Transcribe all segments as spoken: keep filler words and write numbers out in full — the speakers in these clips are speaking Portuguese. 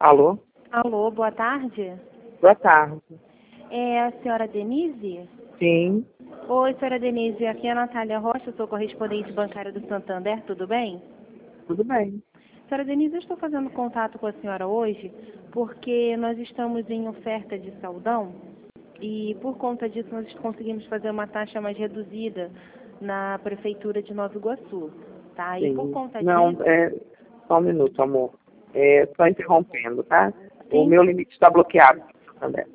Alô? Alô, boa tarde. Boa tarde. É a senhora Denise? Sim, Oi, senhora Denise, aqui é a Natália Rocha, sou correspondente bancária do Santander, tudo bem? tudo bem. Senhora Denise, eu estou fazendo contato com a senhora hoje porque nós estamos em oferta de saldão e por conta disso nós conseguimos fazer uma taxa mais reduzida na prefeitura de Nova Iguaçu, tá? E por Sim. conta Não, disso, é só um minuto, amor. É, só interrompendo, tá? O sim? meu limite está bloqueado, André.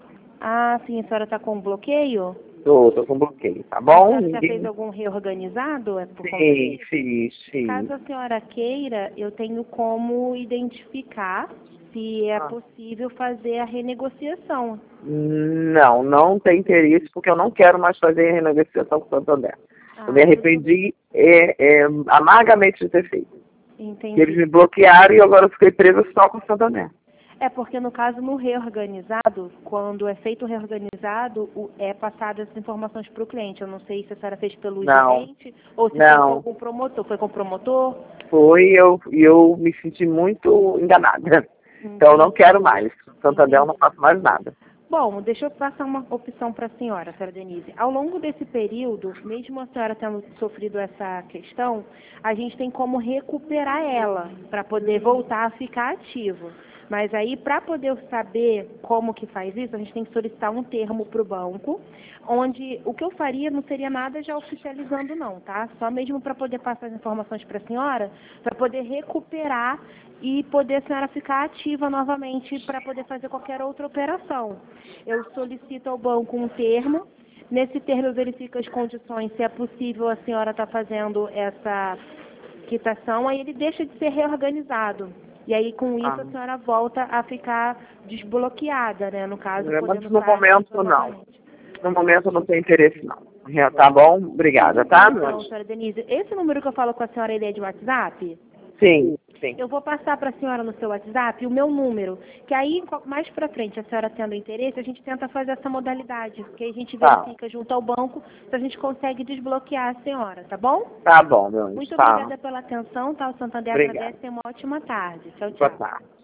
Ah, sim, a senhora está com bloqueio? Tô, tô com bloqueio, tá A bom? senhora já fez Ninguém. algum reorganizado? É por conta Sim, disso? fiz, Caso fiz. a senhora queira, eu tenho como identificar se é Ah. possível fazer a renegociação. Não, não tem interesse, porque eu não quero mais fazer renegociação com o Santander. Eu me Ah, tudo arrependi é, é, amargamente de ter feito. Que eles entendi. me bloquearam e agora eu fiquei presa só com o Santander. É porque no caso no reorganizado, quando é feito o reorganizado, o- é passado essas informações para o cliente. Eu não sei se a senhora fez pelo Não, gerente ou se foi com não. algum promotor. Foi com o promotor? Foi e eu, e eu me senti muito enganada. Então eu não Entendi, quero mais. Santander eu não entendi. faço mais nada. Bom, deixa eu passar uma opção para a senhora, senhora Denise. Ao longo desse período, mesmo a senhora tendo sofrido essa questão, a gente tem como recuperar ela para poder voltar a ficar ativo. Mas aí, para poder saber como que faz isso, a gente tem que solicitar um termo para o banco, onde o que eu faria não seria nada já oficializando não, tá? Só mesmo para poder passar as informações para a senhora, para poder recuperar e poder a senhora ficar ativa novamente para poder fazer qualquer outra operação. Eu solicito ao banco um termo. Nesse termo eu verifico as condições, se é possível a senhora estar fazendo essa quitação, aí ele deixa de ser reorganizado. E aí com isso Ah, a senhora volta a ficar desbloqueada, né? No caso, é, mas podendo no estar ativa momento não. novamente. No momento eu não tenho interesse não. Já tá bom? Obrigada, Tudo bem tá, meu então, anjo? senhora Denise. Esse número que eu falo com a senhora, ele é de WhatsApp? Sim, sim. Eu vou passar para a senhora no seu WhatsApp o meu número, que aí mais para frente, a senhora tendo interesse, a gente tenta fazer essa modalidade, que aí a gente Tá. verifica junto ao banco se a gente consegue desbloquear a senhora, tá bom? Tá bom, meu anjo. Muito Tá. obrigada pela atenção, tá? O Santander Obrigada. agradece e uma ótima tarde. Tchau, Boa tchau. tarde.